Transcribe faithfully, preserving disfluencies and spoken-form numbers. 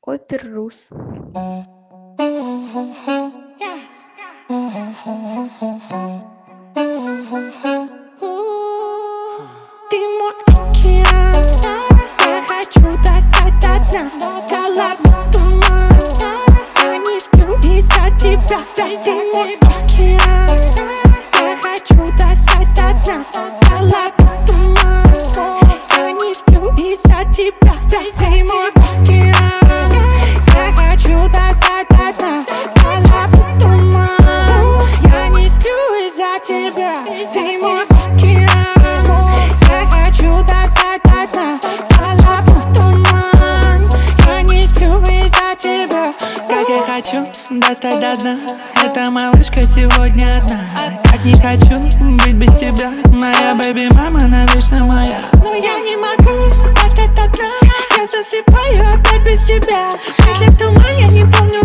Опер-Рус. Ты мой океан, я хочу достать до дна. Головной туман, я не сплю из-за тебя. Ты мой океан, я хочу достать до дна. Головной туман, я не сплю из-за тебя. Ты мой океан, я хочу достать до дна. Головной туман, я не сплю из-за тебя. Ты мой океан, я хочу достать до дна. Головной туман, я не сплю из-за тебя. Как я хочу достать до дна. Эта малышка сегодня одна. Так не хочу быть без тебя. Моя бэби-мама навечно моя. Но я не могу достать до дна. Я засыпаю опять без тебя. Мысли в тумане, я не помню